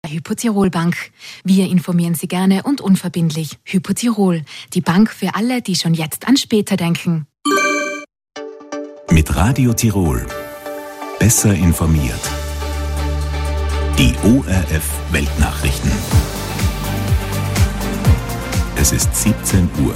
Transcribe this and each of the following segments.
Hypo-Tirol Bank. Wir informieren Sie gerne und unverbindlich. Hypo-Tirol, die Bank für alle, die schon jetzt an später denken. Mit Radio Tirol. Besser informiert. Die ORF Weltnachrichten. Es ist 17 Uhr.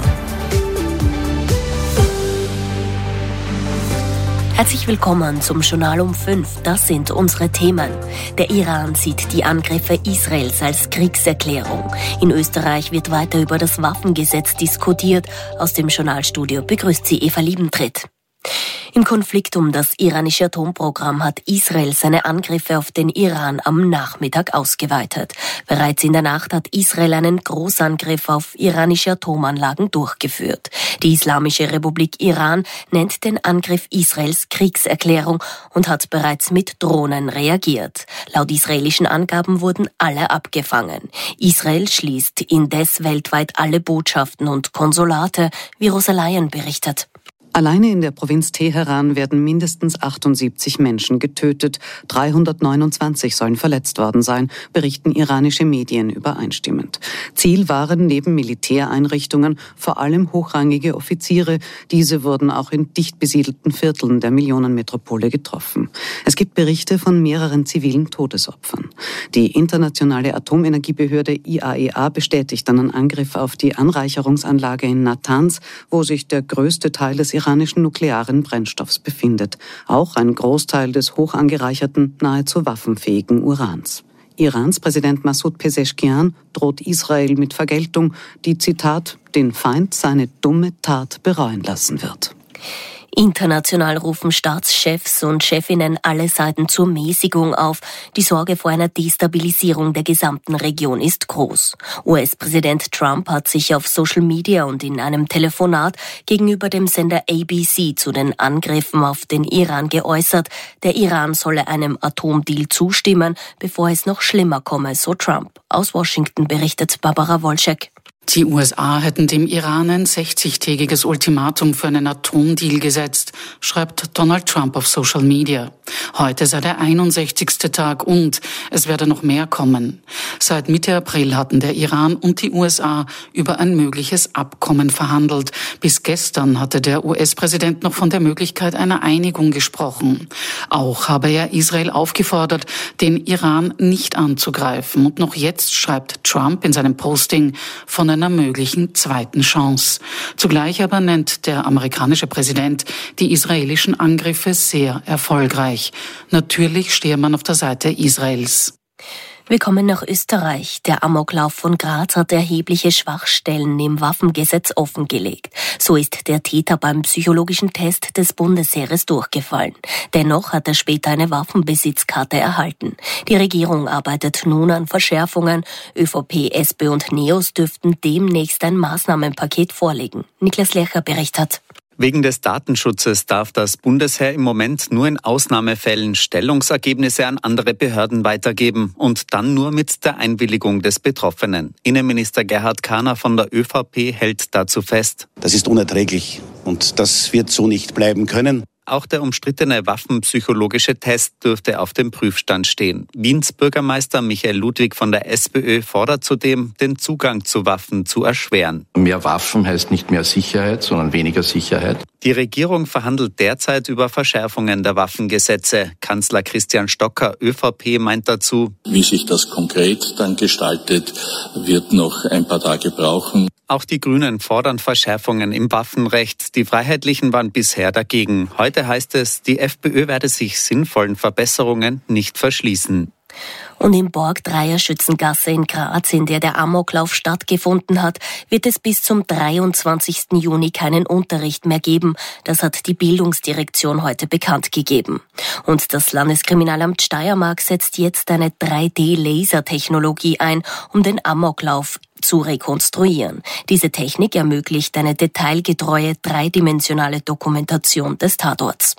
Herzlich willkommen zum Journal um 5. Das sind unsere Themen. Der Iran sieht die Angriffe Israels als Kriegserklärung. In Österreich wird weiter über das Waffengesetz diskutiert. Aus dem Journalstudio begrüßt sie Eva Liebentritt. Im Konflikt um das iranische Atomprogramm hat Israel seine Angriffe auf den Iran am Nachmittag ausgeweitet. Bereits in der Nacht hat Israel einen Großangriff auf iranische Atomanlagen durchgeführt. Die Islamische Republik Iran nennt den Angriff Israels Kriegserklärung und hat bereits mit Drohnen reagiert. Laut israelischen Angaben wurden alle abgefangen. Israel schließt indes weltweit alle Botschaften und Konsulate, wie Rosa Leyen berichtet. Alleine in der Provinz Teheran werden mindestens 78 Menschen getötet, 329 sollen verletzt worden sein, berichten iranische Medien übereinstimmend. Ziel waren neben Militäreinrichtungen vor allem hochrangige Offiziere. Diese wurden auch in dicht besiedelten Vierteln der Millionenmetropole getroffen. Es gibt Berichte von mehreren zivilen Todesopfern. Die internationale Atomenergiebehörde IAEA bestätigt einen Angriff auf die Anreicherungsanlage in Natanz, wo sich der größte Teil des iranischen nuklearen Brennstoffs befindet. Auch ein Großteil des hoch angereicherten, nahezu waffenfähigen Urans. Irans Präsident Massoud Pezeshkian droht Israel mit Vergeltung, die, Zitat, den Feind seine dumme Tat bereuen lassen wird. International rufen Staatschefs und Chefinnen alle Seiten zur Mäßigung auf. Die Sorge vor einer Destabilisierung der gesamten Region ist groß. US-Präsident Trump hat sich auf Social Media und in einem Telefonat gegenüber dem Sender ABC zu den Angriffen auf den Iran geäußert. Der Iran solle einem Atomdeal zustimmen, bevor es noch schlimmer komme, so Trump. Aus Washington berichtet Barbara Wolczek. Die USA hätten dem Iran ein 60-tägiges Ultimatum für einen Atomdeal gesetzt, schreibt Donald Trump auf Social Media. Heute sei der 61. Tag und es werde noch mehr kommen. Seit Mitte April hatten der Iran und die USA über ein mögliches Abkommen verhandelt. Bis gestern hatte der US-Präsident noch von der Möglichkeit einer Einigung gesprochen. Auch habe er Israel aufgefordert, den Iran nicht anzugreifen. Und noch jetzt schreibt Trump in seinem Posting von einer möglichen zweiten Chance. Zugleich aber nennt der amerikanische Präsident die israelischen Angriffe sehr erfolgreich. Natürlich stehe man auf der Seite Israels. Wir kommen nach Österreich. Der Amoklauf von Graz hat erhebliche Schwachstellen im Waffengesetz offengelegt. So ist der Täter beim psychologischen Test des Bundesheeres durchgefallen. Dennoch hat er später eine Waffenbesitzkarte erhalten. Die Regierung arbeitet nun an Verschärfungen. ÖVP, SP und NEOS dürften demnächst ein Maßnahmenpaket vorlegen. Niklas Lercher berichtet. Wegen des Datenschutzes darf das Bundesheer im Moment nur in Ausnahmefällen Stellungsergebnisse an andere Behörden weitergeben und dann nur mit der Einwilligung des Betroffenen. Innenminister Gerhard Kahner von der ÖVP hält dazu fest. Das ist unerträglich und das wird so nicht bleiben können. Auch der umstrittene waffenpsychologische Test dürfte auf dem Prüfstand stehen. Wiens Bürgermeister Michael Ludwig von der SPÖ fordert zudem, den Zugang zu Waffen zu erschweren. Mehr Waffen heißt nicht mehr Sicherheit, sondern weniger Sicherheit. Die Regierung verhandelt derzeit über Verschärfungen der Waffengesetze. Kanzler Christian Stocker, ÖVP, meint dazu: Wie sich das konkret dann gestaltet, wird noch ein paar Tage brauchen. Auch die Grünen fordern Verschärfungen im Waffenrecht. Die Freiheitlichen waren bisher dagegen. Heute heißt es, die FPÖ werde sich sinnvollen Verbesserungen nicht verschließen. Und im Borg-Dreier-Schützengasse in Graz, in der der Amoklauf stattgefunden hat, wird es bis zum 23. Juni keinen Unterricht mehr geben. Das hat die Bildungsdirektion heute bekannt gegeben. Und das Landeskriminalamt Steiermark setzt jetzt eine 3D-Lasertechnologie ein, um den Amoklauf zu rekonstruieren. Diese Technik ermöglicht eine detailgetreue, dreidimensionale Dokumentation des Tatorts.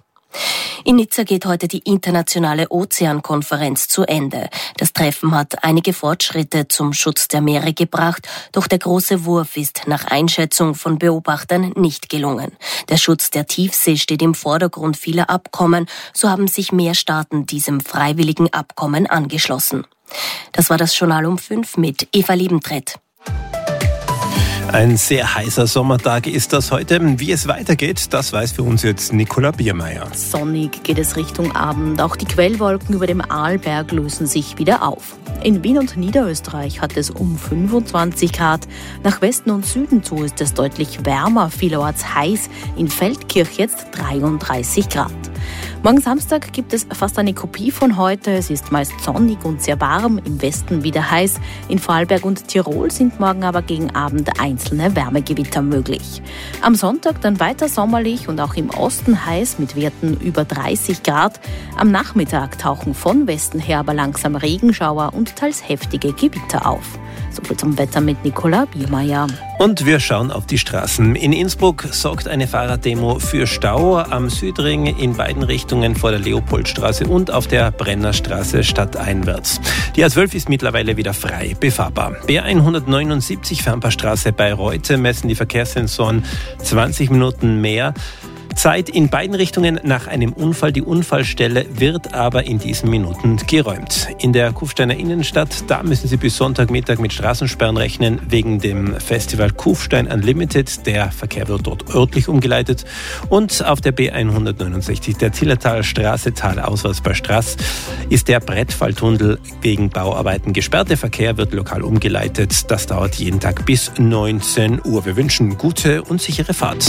In Nizza geht heute die internationale Ozeankonferenz zu Ende. Das Treffen hat einige Fortschritte zum Schutz der Meere gebracht, doch der große Wurf ist nach Einschätzung von Beobachtern nicht gelungen. Der Schutz der Tiefsee steht im Vordergrund vieler Abkommen, so haben sich mehr Staaten diesem freiwilligen Abkommen angeschlossen. Das war das Journal um 5 mit Eva Liebentritt. Ein sehr heißer Sommertag ist das heute. Wie es weitergeht, das weiß für uns jetzt Nicola Biermeier. Sonnig geht es Richtung Abend. Auch die Quellwolken über dem Arlberg lösen sich wieder auf. In Wien und Niederösterreich hat es um 25 Grad. Nach Westen und Süden zu ist es deutlich wärmer, vielerorts heiß. In Feldkirch jetzt 33 Grad. Morgen Samstag gibt es fast eine Kopie von heute. Es ist meist sonnig und sehr warm, im Westen wieder heiß. In Vorarlberg und Tirol sind morgen aber gegen Abend einzelne Wärmegewitter möglich. Am Sonntag dann weiter sommerlich und auch im Osten heiß mit Werten über 30 Grad. Am Nachmittag tauchen von Westen her aber langsam Regenschauer und teils heftige Gewitter auf. Soviel zum Wetter mit Nicola Biermeier. Und wir schauen auf die Straßen. In Innsbruck sorgt eine Fahrraddemo für Stau am Südring in beiden Richtungen vor der Leopoldstraße und auf der Brennerstraße stadteinwärts. Die A12 ist mittlerweile wieder frei befahrbar. B179 Fernpaarstraße bei Reute messen die Verkehrssensoren 20 Minuten mehr Zeit in beiden Richtungen nach einem Unfall. Die Unfallstelle wird aber in diesen Minuten geräumt. In der Kufsteiner Innenstadt, da müssen Sie bis Sonntagmittag mit Straßensperren rechnen, wegen dem Festival Kufstein Unlimited. Der Verkehr wird dort örtlich umgeleitet. Und auf der B169, der Zillertalstraße, talauswärts bei Straß, ist der Brettfalltunnel wegen Bauarbeiten gesperrt. Der Verkehr wird lokal umgeleitet. Das dauert jeden Tag bis 19 Uhr. Wir wünschen gute und sichere Fahrt.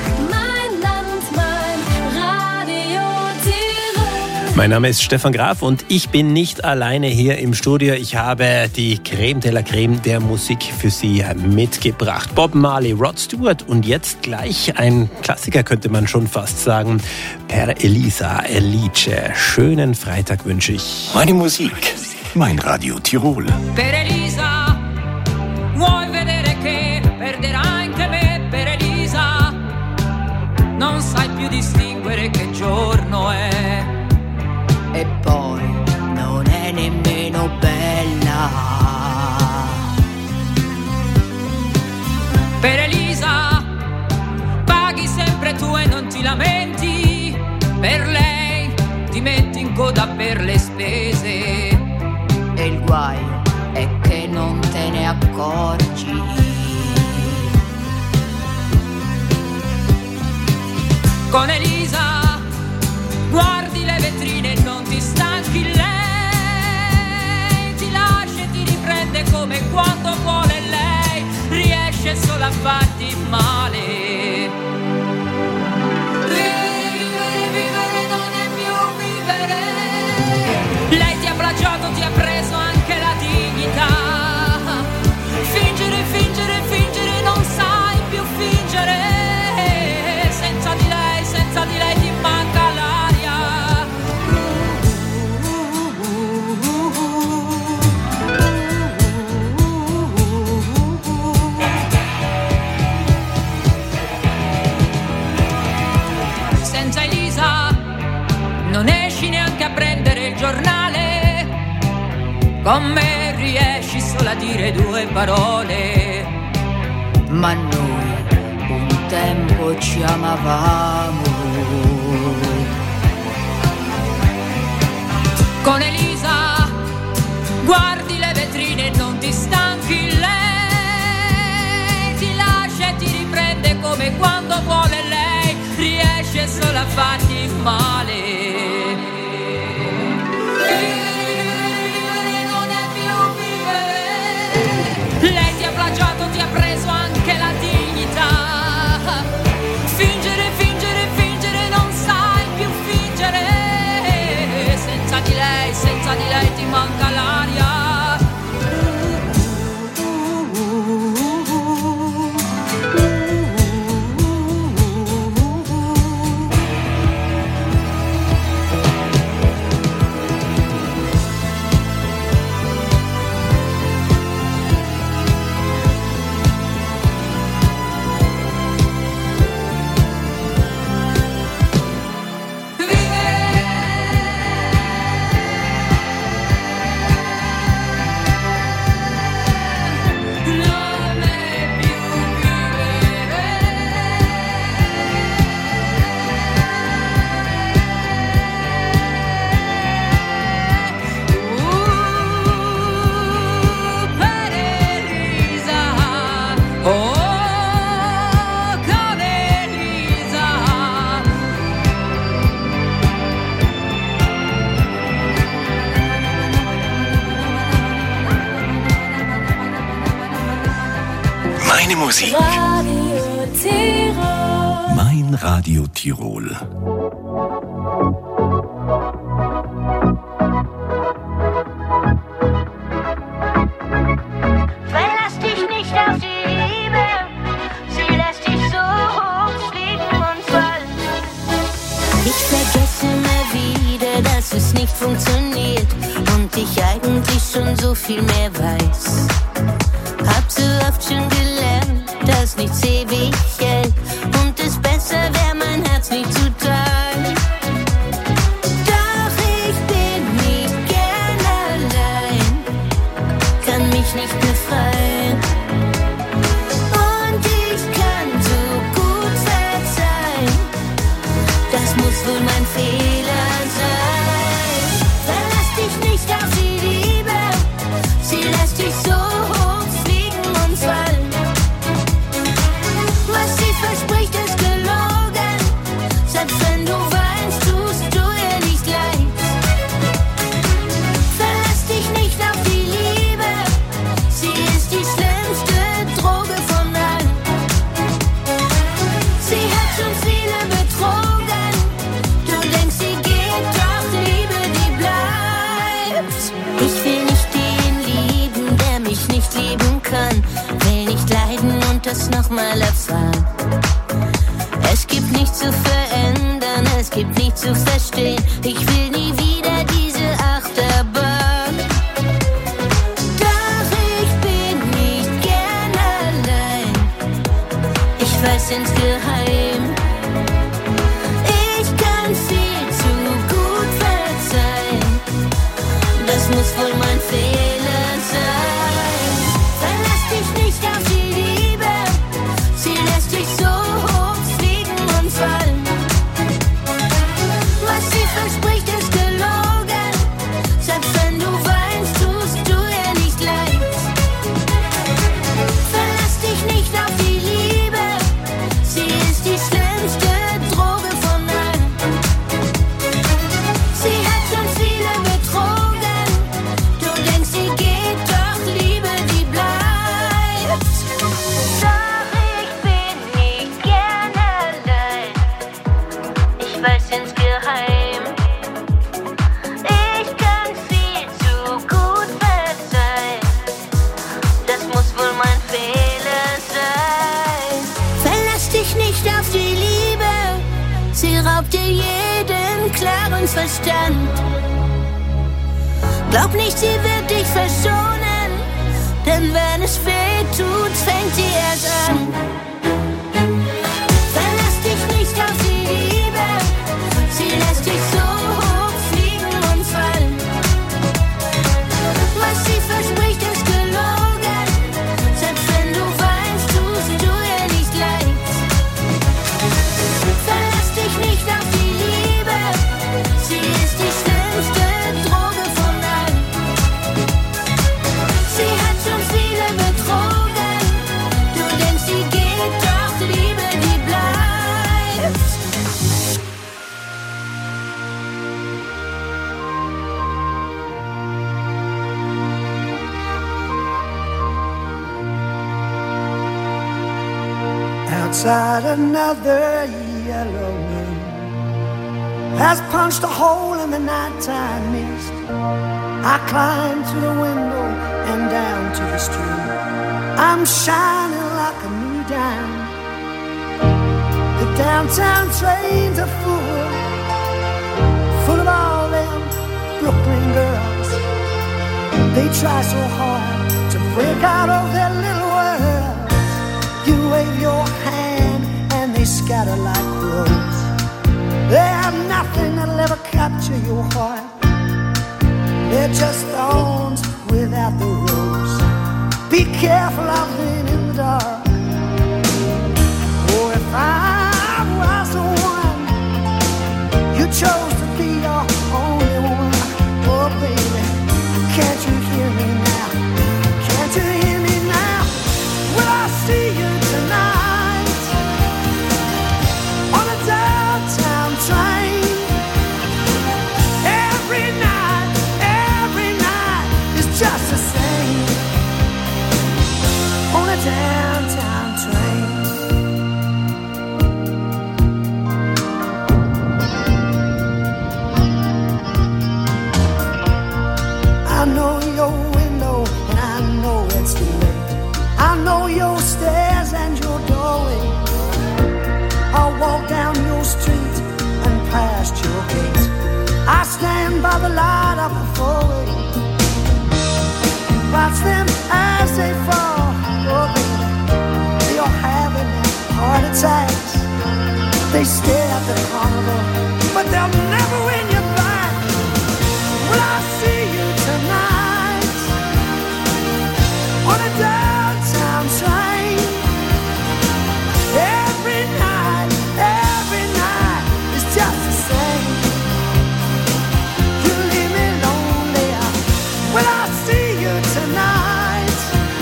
Mein Name ist Stefan Graf und ich bin nicht alleine hier im Studio. Ich habe die Creme de la Creme der Musik für Sie mitgebracht. Bob Marley, Rod Stewart und jetzt gleich ein Klassiker, könnte man schon fast sagen. Per Elisa Elice. Schönen Freitag wünsche ich. Meine Musik, mein Radio Tirol. Per Elisa, vuoi vedere che perderà anche me? Per Elisa, non sai più distinguere che giorno è. E poi non è nemmeno bella. Per Elisa paghi sempre tu e non ti lamenti. Per lei ti metti in coda per le spese. E il guaio è che non te ne accorgi. Con Elisa guardi le vetrine e non ti stanchi, lei ti lascia e ti riprende come quando vuole lei, riesce solo a farti male. Vivere non è più vivere. Lei ti ha plagiato, ti ha preso anche la dignità. Fingere, fingere, fingere, non sai più fingere. Senza di lei ti manca non esci neanche a prendere il giornale, con me riesci solo a dire due parole, ma noi un tempo ci amavamo. Con Elisa guardi le vetrine e non ti stanchi, lei ti lascia e ti riprende come quando vuole lei, riesce solo a farti male. Vivere non è più vivere. Lei ti ha plagiato, ti ha preso anche la dignità. Fingere, fingere, fingere, non sai più fingere. Senza di lei ti manca l'aria. Deine Musik. Radio Tirol. Mein Radio Tirol. Verlass dich nicht auf die Liebe, sie lässt dich so hoch fliegen und fallen. Ich vergesse immer wieder, dass es nicht funktioniert und ich eigentlich schon so viel mehr weiß. Hab so oft schon gelernt, dass nichts ewig hält und es besser wäre, mein Herz nicht zu teilen. Doch ich bin nicht gern allein, kann mich nicht befreien und ich kann so gut verzeihen, das muss wohl mein Fehler sein. Verlass dich nicht auf die Liebe, sie lässt dich so hoch fliegen und fallen. Was sie verspricht ist gelogen, selbst wenn du weinst, tust du ihr nicht leid. Verlass dich nicht auf die Liebe, sie ist die schlimmste Droge von allen. Sie hat schon viele betrogen, du denkst, sie geht, doch Liebe, die bleibt. Ich will nicht den lieben, der mich nicht lieben kann, will nicht leiden und das nochmal erfahren. Es gibt nichts zu verändern, es gibt nichts zu verstehen, ich will nie wieder diese Achterbahn. Doch ich bin nicht gern allein, ich weiß insgeheim, ich kann viel zu gut verzeihen, das muss wohl mein Fehler sein. Verlass dich nicht auf die Liebe, sie lässt dich so hoch fliegen und fallen. Was sie verspricht ist gelogen, selbst wenn du weinst, tust du ihr nicht leid. Verlass dich nicht auf die Liebe, sie ist die schlimmste Droge von allen. Sie hat schon viele betrogen, du denkst, sie geht, doch Liebe, die bleibt. Doch ich bin nicht gern allein, ich weiß insgeheim, ich kann viel zu gut verzeihen, das muss wohl mein Fehler sein. Verlass dich nicht auf die Liebe, sie raubt dir jeden klaren Verstand. Glaub nicht, sie wird dich verschonen, denn wenn es weh tut, fängt sie erst an. Verlass dich nicht auf die Liebe, sie lässt dich so hoch fliegen und fallen. Was sie verspricht ist gelogen, selbst wenn du weinst, tust du ihr nicht leid. Verlass dich nicht auf die Liebe, sie ist die schlimmste Droge von allen. Sie hat schon viele betrogen, du denkst, sie geht, doch Liebe, die bleibt. Outside, another yellow moon has punched a hole in the nighttime mist. I climb to the window and down to the street. I'm shining like a new dime. The downtown trains are full of all them Brooklyn girls. They try so hard to break out of their little world. You wave your hand and they scatter like crows. They have nothing that'll ever capture your heart. They're just thorns without the rose. Be careful of them in the dark. Oh, if I was the one you chose to be your only one. Oh, baby, can't you hear me now? Can't you hear me now? Will I see you tonight on a downtown train? Every night is just the same on a downtown by the light of the four-way. Watch them as they fall. Oh, baby, they are having heart attacks. They stare at the carnival, but they'll never win you back. Will I see you tonight on a downtown train? Every night is just the same. You leave me lonely. Will I see you tonight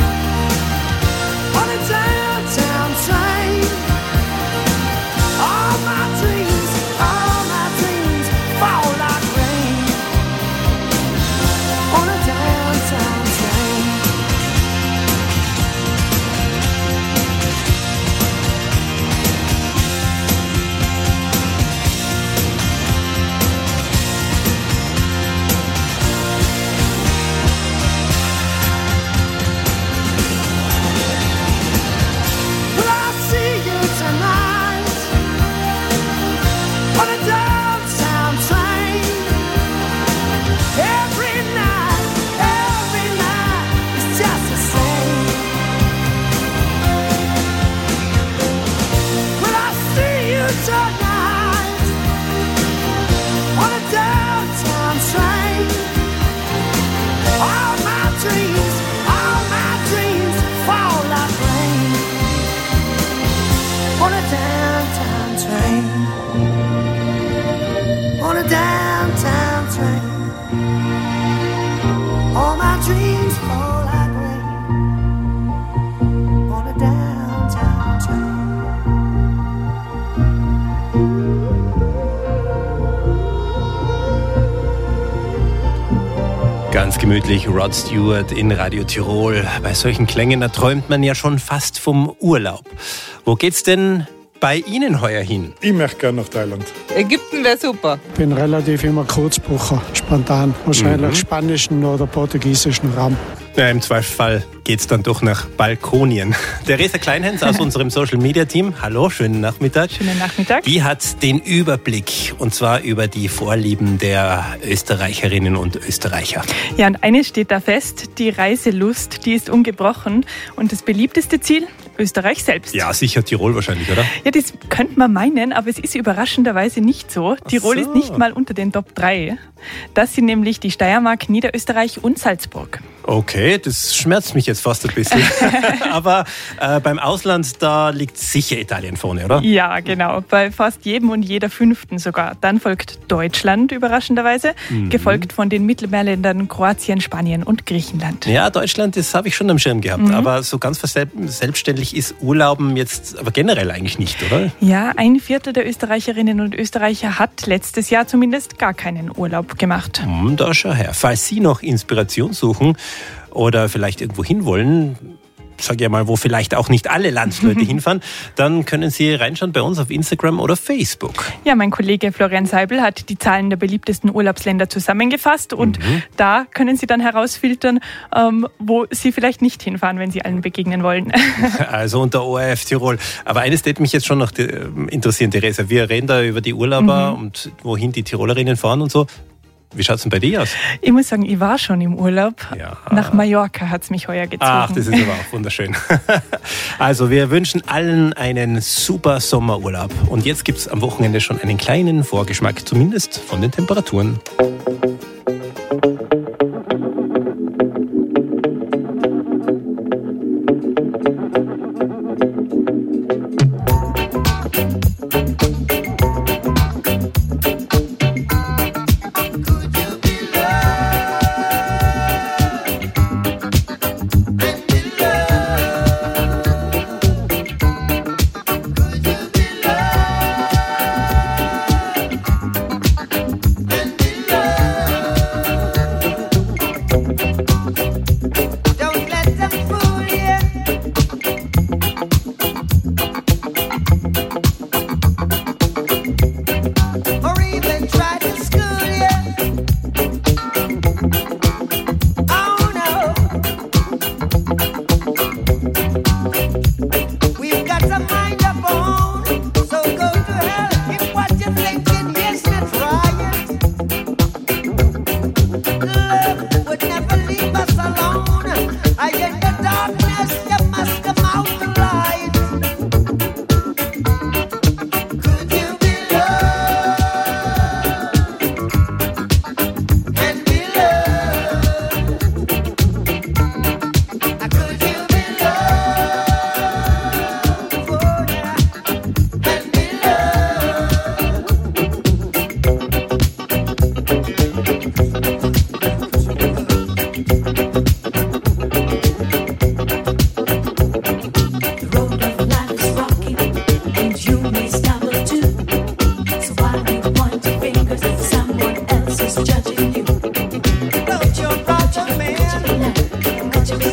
on a downtown train? All my dreams fall like rain on a downtown train. Will I see you tonight on a downtown train? Every night is just the same. Will I see you tonight on a downtown train? All my dreams fall like rain on a downtown train. On a downtown train. All my dreams fall like rain on a downtown train. Ganz gemütlich Rod Stewart in Radio Tirol. Bei solchen Klängen, da träumt man ja schon fast vom Urlaub. Wo geht's denn bei Ihnen heuer hin? Ich möchte gerne nach Thailand. Ägypten wäre super. Ich bin relativ immer Kurzbucher, spontan. Wahrscheinlich spanischen oder portugiesischen Raum. Ja, im Zweifelsfall geht's dann doch nach Balkonien. Theresa Kleinhens aus unserem Social-Media-Team. Hallo, schönen Nachmittag. Schönen Nachmittag. Die hat den Überblick, und zwar über die Vorlieben der Österreicherinnen und Österreicher. Ja, und eines steht da fest, die Reiselust, die ist ungebrochen. Und das beliebteste Ziel? Österreich selbst. Ja, sicher Tirol wahrscheinlich, oder? Ja, das könnte man meinen, aber es ist überraschenderweise nicht so. Tirol ist nicht mal unter den Top 3. Das sind nämlich die Steiermark, Niederösterreich und Salzburg. Okay, das schmerzt mich jetzt fast ein bisschen. Aber beim Ausland, da liegt sicher Italien vorne, oder? Ja, genau. Bei fast jedem und jeder Fünften sogar. Dann folgt Deutschland überraschenderweise, gefolgt von den Mittelmeerländern Kroatien, Spanien und Griechenland. Ja, Deutschland, das habe ich schon am Schirm gehabt. Aber so ganz selbstständig ist Urlauben jetzt aber generell eigentlich nicht, oder? Ja, 1/4 der Österreicherinnen und Österreicher hat letztes Jahr zumindest gar keinen Urlaub gemacht. Da schau her. Falls Sie noch Inspiration suchen oder vielleicht irgendwo hinwollen, sage ja mal, wo vielleicht auch nicht alle Landsleute hinfahren, dann können Sie reinschauen bei uns auf Instagram oder Facebook. Ja, mein Kollege Florian Seibel hat die Zahlen der beliebtesten Urlaubsländer zusammengefasst und da können Sie dann herausfiltern, wo Sie vielleicht nicht hinfahren, wenn Sie allen begegnen wollen. Also unter ORF Tirol. Aber eines würde mich jetzt schon noch interessieren, Theresa. Wir reden da über die Urlauber und wohin die Tirolerinnen fahren und so. Wie schaut es denn bei dir aus? Ich muss sagen, ich war schon im Urlaub. Ja. Nach Mallorca hat es mich heuer gezogen. Ach, das ist aber auch wunderschön. Also wir wünschen allen einen super Sommerurlaub. Und jetzt gibt es am Wochenende schon einen kleinen Vorgeschmack, zumindest von den Temperaturen.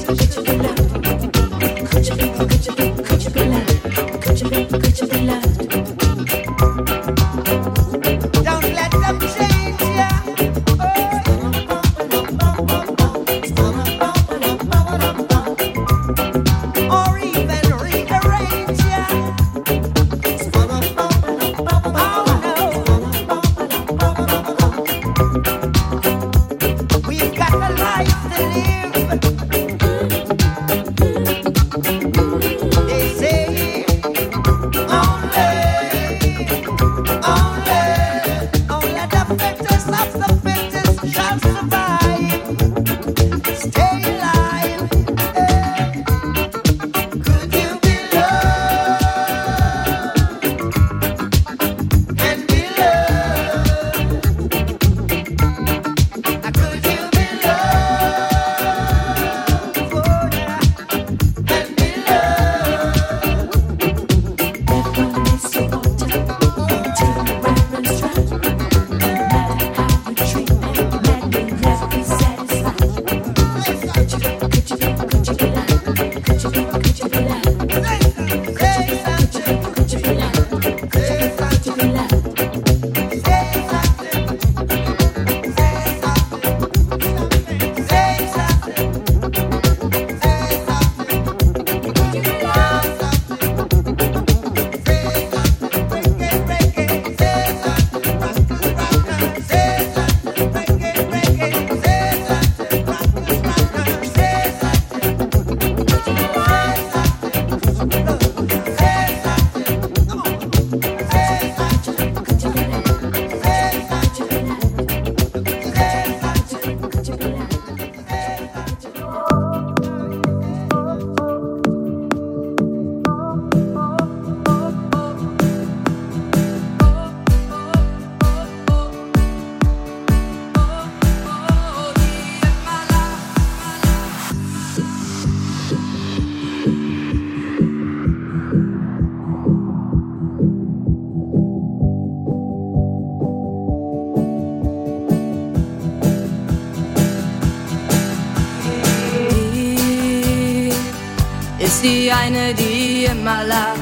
ist die eine, die immer lacht,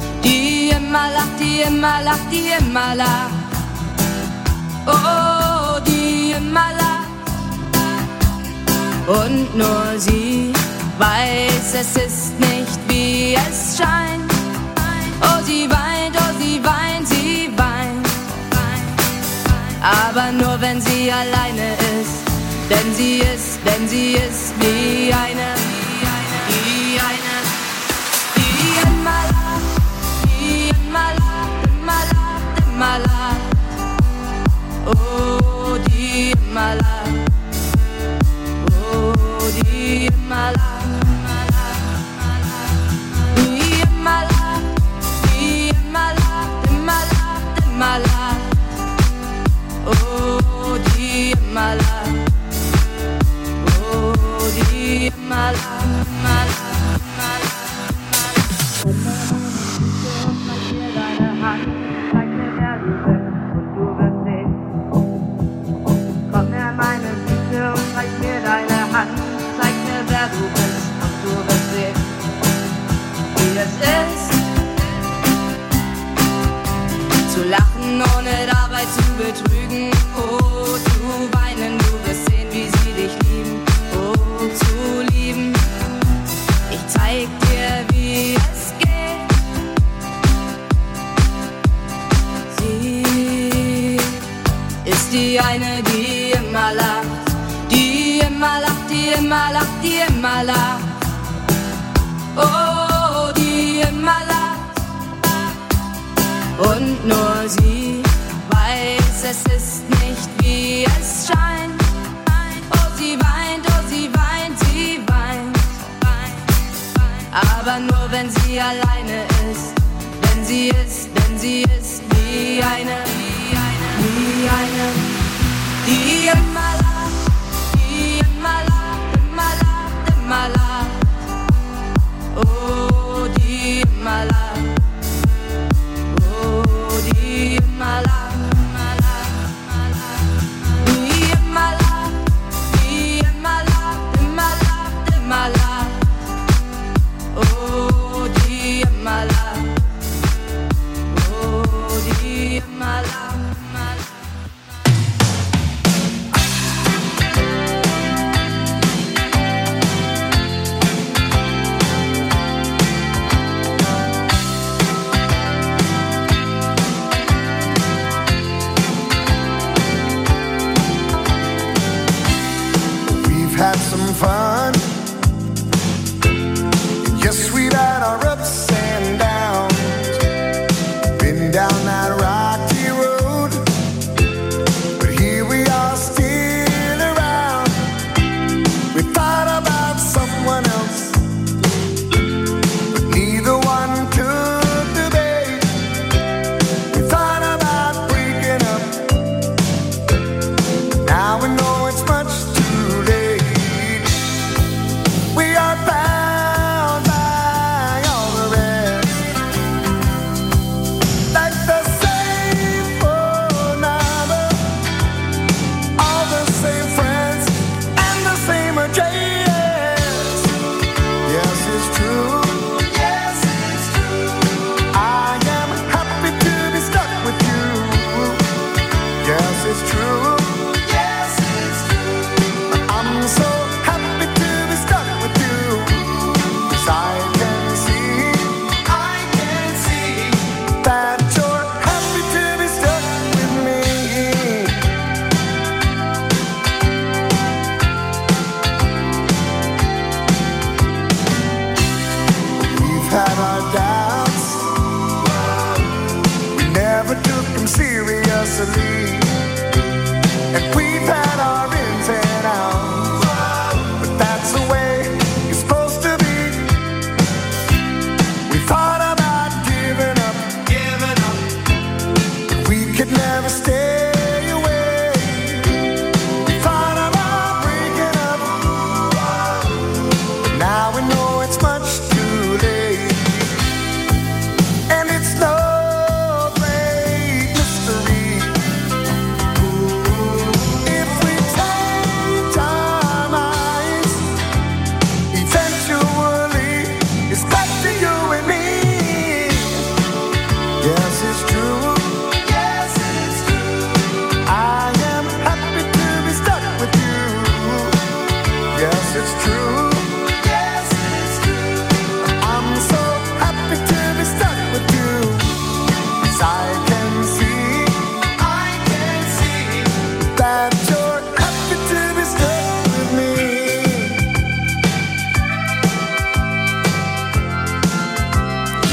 die immer lacht, die immer lacht, die immer lacht. Oh, die immer lacht. Und nur sie weiß, es ist nicht, wie es scheint. Oh, sie weint, sie weint. Aber nur wenn sie alleine ist, denn sie ist wie eine, die immer lacht, die immer lacht, immer lacht, immer lacht. Oh, die immer lacht, oh, die immer lacht, die immer lacht, die immer lacht, immer lacht, immer lacht. Oh, die immer lacht, oh, die immer lacht, immer lacht, immer lacht. Zeig mir deine Hand, zeig mir, wer du bist, und du wirst sehen. Komm her, meine Süße, und zeig mir deine Hand, zeig mir, wer du bist, und du wirst sehen, wie es ist, zu lachen, ohne dabei zu betrügen. Oh, zu weinen, du wirst sehen, wie sie dich lieben. Oh, zu lieben, ich zeig dir, wie es geht. Sie ist die eine, die immer lacht, die immer lacht, die immer lacht, die immer lacht. Oh, die immer lacht. Und nur sie weiß, es ist nicht, wie es scheint. Oh, sie weint, sie weint. Aber nur wenn sie alleine ist, denn sie ist wie eine, die immer lacht, die immer lacht, immer lacht, immer lacht. Oh, die immer lacht, oh, die immer lacht, immer lacht, immer lacht. Die immer lacht, die immer lacht, immer lacht, immer lacht.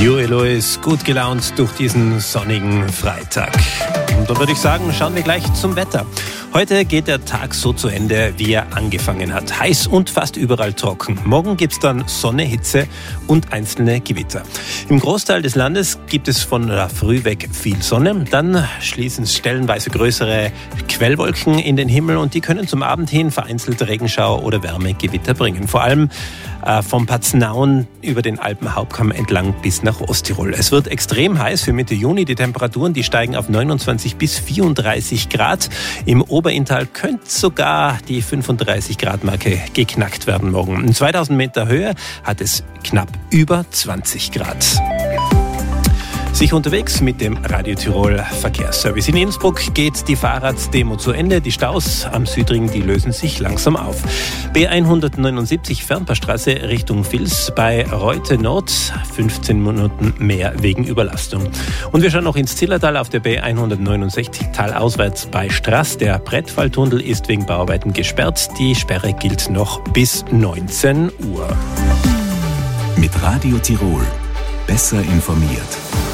Huey Lewis, gut gelaunt durch diesen sonnigen Freitag. Und dann würde ich sagen, schauen wir gleich zum Wetter. Heute geht der Tag so zu Ende, wie er angefangen hat. Heiß und fast überall trocken. Morgen gibt es dann Sonne, Hitze und einzelne Gewitter. Im Großteil des Landes gibt es von der Früh weg viel Sonne. Dann schließen stellenweise größere Quellwolken in den Himmel und die können zum Abend hin vereinzelte Regenschauer oder Wärmegewitter bringen. Vor allem vom Paznaun über den Alpenhauptkamm entlang bis nach Osttirol. Es wird extrem heiß für Mitte Juni. Die Temperaturen, die steigen auf 29 bis 34 Grad. Im Oberinntal könnte sogar die 35 Grad Marke geknackt werden morgen. In 2000 Meter Höhe hat es knapp über 20 Grad. Sich unterwegs mit dem Radio Tirol Verkehrsservice. In Innsbruck geht die Fahrraddemo zu Ende. Die Staus am Südring, die lösen sich langsam auf. B179 Fernpaarstraße Richtung Vils bei Reute Nord. 15 Minuten mehr wegen Überlastung. Und wir schauen noch ins Zillertal auf der B169 talauswärts bei Straß. Der Brettfalltunnel ist wegen Bauarbeiten gesperrt. Die Sperre gilt noch bis 19 Uhr. Mit Radio Tirol. Besser informiert.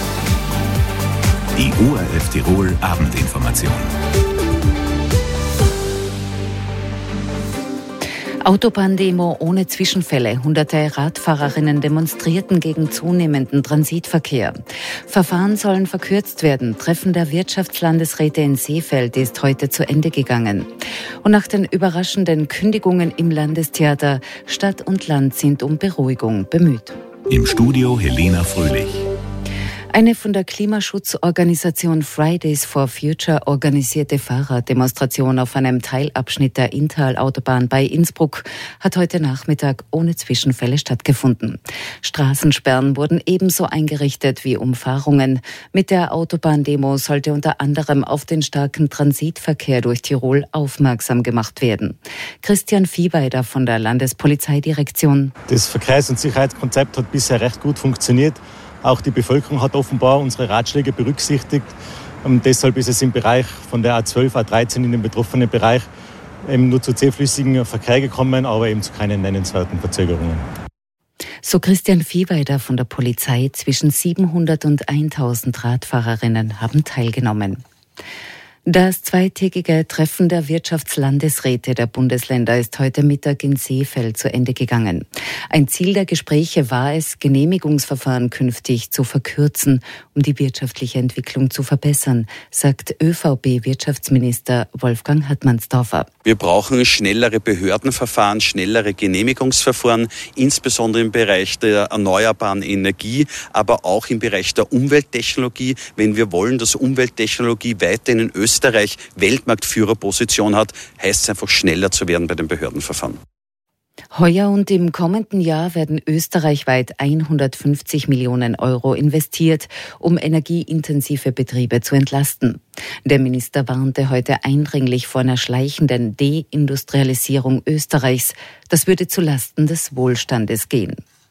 Die ORF Tirol Abendinformation. Autobahndemo ohne Zwischenfälle. Hunderte Radfahrerinnen demonstrierten gegen zunehmenden Transitverkehr. Verfahren sollen verkürzt werden. Treffen der Wirtschaftslandesräte in Seefeld ist heute zu Ende gegangen. Und nach den überraschenden Kündigungen im Landestheater, Stadt und Land sind um Beruhigung bemüht. Im Studio Helena Fröhlich. Eine von der Klimaschutzorganisation Fridays for Future organisierte Fahrraddemonstration auf einem Teilabschnitt der Inntal-Autobahn bei Innsbruck hat heute Nachmittag ohne Zwischenfälle stattgefunden. Straßensperren wurden ebenso eingerichtet wie Umfahrungen. Mit der Autobahndemo sollte unter anderem auf den starken Transitverkehr durch Tirol aufmerksam gemacht werden. Christian Viehweider von der Landespolizeidirektion. Das Verkehrs- und Sicherheitskonzept hat bisher recht gut funktioniert. Auch die Bevölkerung hat offenbar unsere Ratschläge berücksichtigt. Und deshalb ist es im Bereich von der A12, A13 in dem betroffenen Bereich eben nur zu zähflüssigen Verkehr gekommen, aber eben zu keinen nennenswerten Verzögerungen. So Christian Viehweider von der Polizei. Zwischen 700 und 1000 Radfahrerinnen haben teilgenommen. Das zweitägige Treffen der Wirtschaftslandesräte der Bundesländer ist heute Mittag in Seefeld zu Ende gegangen. Ein Ziel der Gespräche war es, Genehmigungsverfahren künftig zu verkürzen, um die wirtschaftliche Entwicklung zu verbessern, sagt ÖVP-Wirtschaftsminister Wolfgang Hartmannsdorfer. Wir brauchen schnellere Behördenverfahren, schnellere Genehmigungsverfahren, insbesondere im Bereich der erneuerbaren Energie, aber auch im Bereich der Umwelttechnologie. Wenn wir wollen, dass Umwelttechnologie weiterhin in Österreich Weltmarktführerposition hat, heißt es einfach schneller zu werden bei den Behördenverfahren. Heuer und im kommenden Jahr werden österreichweit 150 Millionen Euro investiert, um energieintensive Betriebe zu entlasten. Der Minister warnte heute eindringlich vor einer schleichenden Deindustrialisierung Österreichs. Das würde zulasten des Wohlstandes gehen.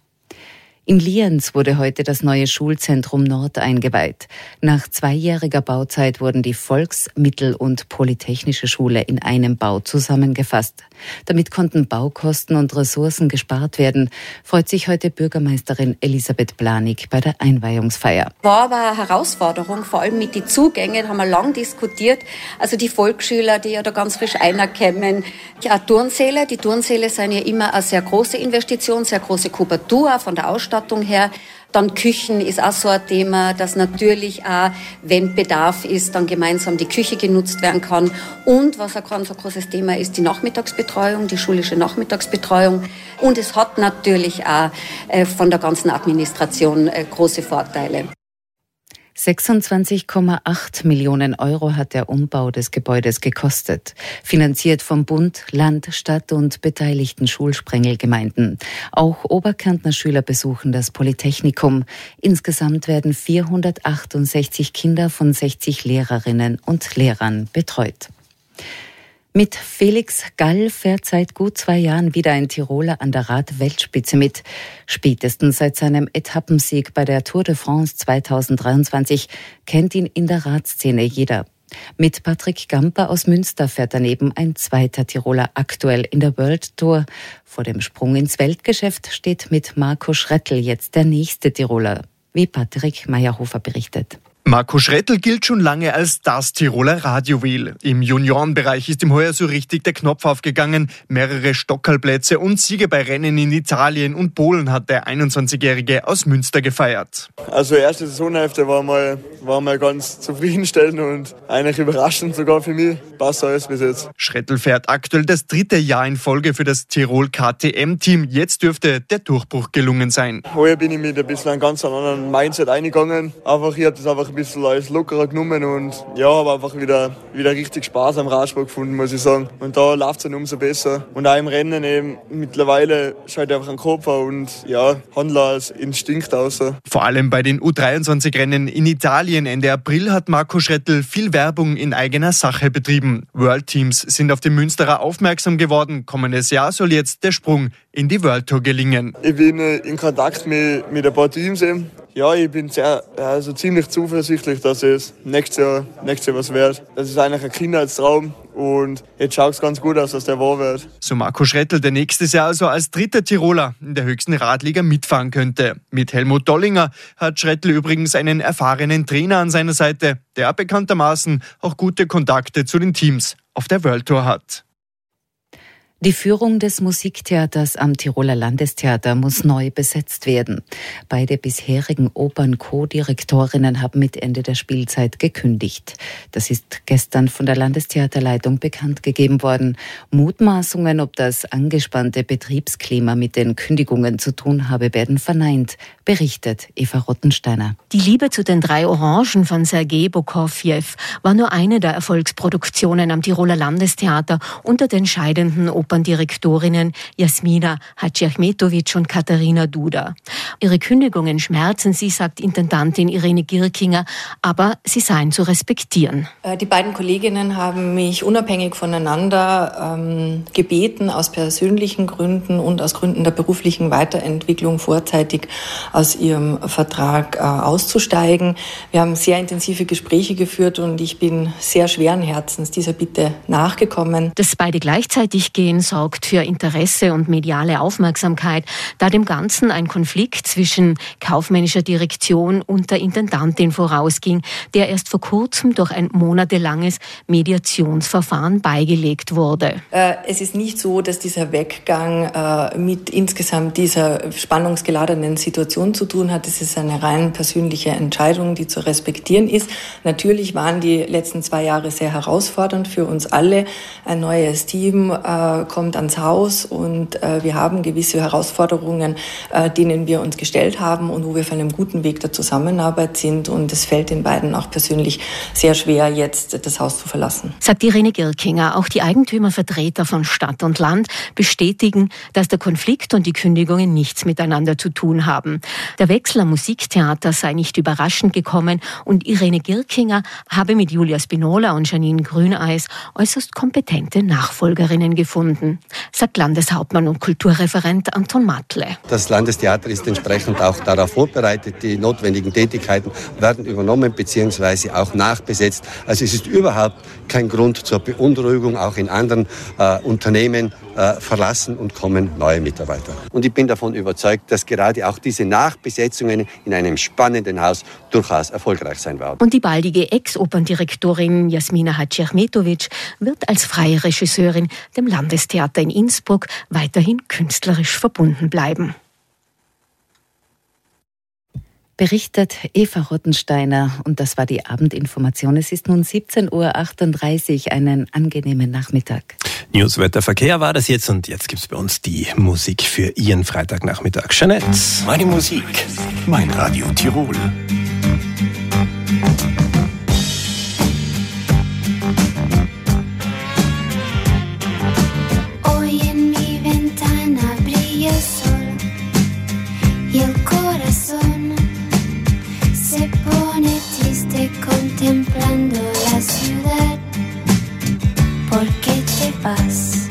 In Lienz wurde heute das neue Schulzentrum Nord eingeweiht. Nach 2-jähriger Bauzeit wurden die Volks-, Mittel- und Polytechnische Schule in einem Bau zusammengefasst. Damit konnten Baukosten und Ressourcen gespart werden, freut sich heute Bürgermeisterin Elisabeth Blanig bei der Einweihungsfeier. War aber eine Herausforderung, vor allem mit den Zugängen, da haben wir lang diskutiert. Also die Volksschüler, die ja da ganz frisch einerkommen. Ja, Turnsäle, die Turnsäle sind ja immer eine sehr große Investition, sehr große Kubatur von der Ausstattung her. Dann Küchen ist auch so ein Thema, dass natürlich auch, wenn Bedarf ist, dann gemeinsam die Küche genutzt werden kann. Und was ein ganz großes Thema ist, die Nachmittagsbetreuung, die schulische Nachmittagsbetreuung. Und es hat natürlich auch von der ganzen Administration große Vorteile. 26,8 Millionen Euro hat der Umbau des Gebäudes gekostet. Finanziert vom Bund, Land, Stadt und beteiligten Schulsprengelgemeinden. Auch Oberkärntner Schüler besuchen das Polytechnikum. Insgesamt werden 468 Kinder von 60 Lehrerinnen und Lehrern betreut. Mit Felix Gall fährt seit gut 2 Jahren wieder ein Tiroler an der Rad-Weltspitze mit. Spätestens seit seinem Etappensieg bei der Tour de France 2023 kennt ihn in der Radszene jeder. Mit Patrick Gamper aus Münster fährt daneben ein zweiter Tiroler aktuell in der World Tour. Vor dem Sprung ins Weltgeschäft steht mit Marco Schrettl jetzt der nächste Tiroler. wie Patrick Meyerhofer berichtet. Marco Schrettl gilt schon lange als das Tiroler Radiowheel. Im Juniorenbereich ist ihm heuer so richtig der Knopf aufgegangen. Mehrere Stockerlplätze und Siege bei Rennen in Italien und Polen hat der 21-Jährige aus Münster gefeiert. Also erste Saisonhälfte war mal ganz zufriedenstellend und eigentlich überraschend sogar für mich. Passt alles bis jetzt. Schrettl fährt aktuell das 3. Jahr in Folge für das Tirol KTM-Team. Jetzt dürfte der Durchbruch gelungen sein. Heuer bin ich mit ein bisschen einem ganz anderen Mindset eingegangen. Ich habe das einfach ein bisschen alles lockerer genommen und ja, habe einfach wieder richtig Spaß am Radsport gefunden, muss ich sagen. Und da läuft es dann umso besser. Und auch im Rennen eben mittlerweile schaut einfach ein Kopf und ja, handle als Instinkt aus. Vor allem bei den U23-Rennen in Italien Ende April hat Marco Schrettl viel Werbung in eigener Sache betrieben. World Teams sind auf den Münsterer aufmerksam geworden. Kommendes Jahr soll jetzt der Sprung in die World Tour gelingen. Ich bin in Kontakt mit ein paar Teams eben. Ja, ich bin ziemlich zuversichtlich, dass es nächstes Jahr was wird. Das ist eigentlich ein Kindheitstraum und jetzt schaut es ganz gut aus, dass der wahr wird. So Marco Schrettl, der nächstes Jahr also als 3. Tiroler in der höchsten Radliga mitfahren könnte. Mit Helmut Dollinger hat Schrettl übrigens einen erfahrenen Trainer an seiner Seite, der bekanntermaßen auch gute Kontakte zu den Teams auf der World Tour hat. Die Führung des Musiktheaters am Tiroler Landestheater muss neu besetzt werden. Beide bisherigen Opern-Co-Direktorinnen haben mit Ende der Spielzeit gekündigt. Das ist gestern von der Landestheaterleitung bekannt gegeben worden. Mutmaßungen, ob das angespannte Betriebsklima mit den Kündigungen zu tun habe, werden verneint, berichtet Eva Rottensteiner. Die Liebe zu den 3 Orangen von Sergei Prokofjew war nur eine der Erfolgsproduktionen am Tiroler Landestheater unter den scheidenden Operndirektorinnen Jasmina Hadžiachmetović und Katharina Duda. Ihre Kündigungen schmerzen sie, sagt Intendantin Irene Girkinger, aber sie seien zu respektieren. Die beiden Kolleginnen haben mich unabhängig voneinander gebeten, aus persönlichen Gründen und aus Gründen der beruflichen Weiterentwicklung vorzeitig aus ihrem Vertrag auszusteigen. Wir haben sehr intensive Gespräche geführt und ich bin sehr schweren Herzens dieser Bitte nachgekommen. Dass beide gleichzeitig gehen, sorgt für Interesse und mediale Aufmerksamkeit, da dem Ganzen ein Konflikt zwischen kaufmännischer Direktion und der Intendantin vorausging, der erst vor kurzem durch ein monatelanges Mediationsverfahren beigelegt wurde. Es ist nicht so, dass dieser Weggang mit insgesamt dieser spannungsgeladenen Situation zu tun hat. Es ist eine rein persönliche Entscheidung, die zu respektieren ist. Natürlich waren die letzten 2 Jahre sehr herausfordernd für uns alle. Ein neues Team kommt ans Haus und wir haben gewisse Herausforderungen, denen wir uns gestellt haben und wo wir auf einem guten Weg der Zusammenarbeit sind. Und es fällt den beiden auch persönlich sehr schwer, jetzt das Haus zu verlassen. Sagt Irene Girkinger. Auch die Eigentümervertreter von Stadt und Land bestätigen, dass der Konflikt und die Kündigungen nichts miteinander zu tun haben. Der Wechsel am Musiktheater sei nicht überraschend gekommen und Irene Girkinger habe mit Julia Spinola und Janine Grüneis äußerst kompetente Nachfolgerinnen gefunden, sagt Landeshauptmann und Kulturreferent Anton Matle. Das Landestheater ist entsprechend auch darauf vorbereitet. Die notwendigen Tätigkeiten werden übernommen bzw. auch nachbesetzt. Also es ist überhaupt kein Grund zur Beunruhigung. Auch in anderen Unternehmen verlassen und kommen neue Mitarbeiter. Und ich bin davon überzeugt, dass gerade auch diese Nachbesetzungen in einem spannenden Haus durchaus erfolgreich sein werden. Und die baldige Ex-Operndirektorin Jasmina Hadžiachmetović wird als freie Regisseurin dem Landestheater in Innsbruck weiterhin künstlerisch verbunden bleiben. Berichtet Eva Rottensteiner und das war die Abendinformation. Es ist nun 17:38 Uhr, einen angenehmen Nachmittag. News, Wetter, Verkehr war das jetzt und jetzt gibt's bei uns die Musik für Ihren Freitagnachmittag. Jeanette. Meine Musik, mein Radio Tirol. Hoy en mi ventana brilla el sol y el corazón se pone triste contemplando la ciudad. ¿Por qué te vas?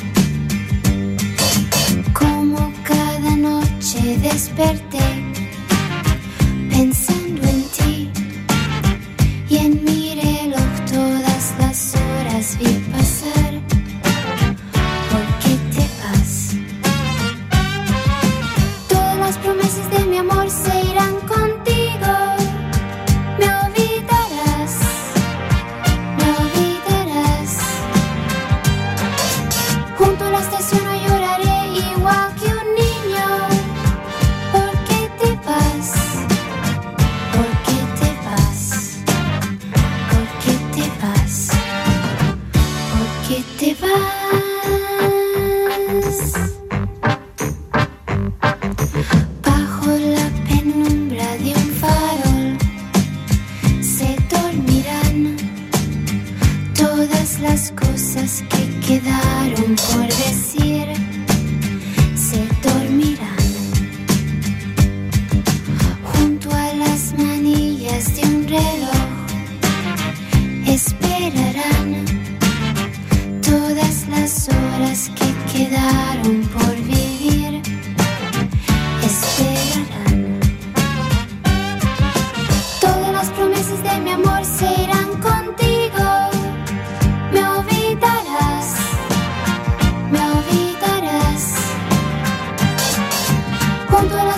Como cada noche desperté pensando en ti y en mi reloj todas las horas vi pasar. ¿Por qué te vas? Todas las promesas de mi amor se irán contigo.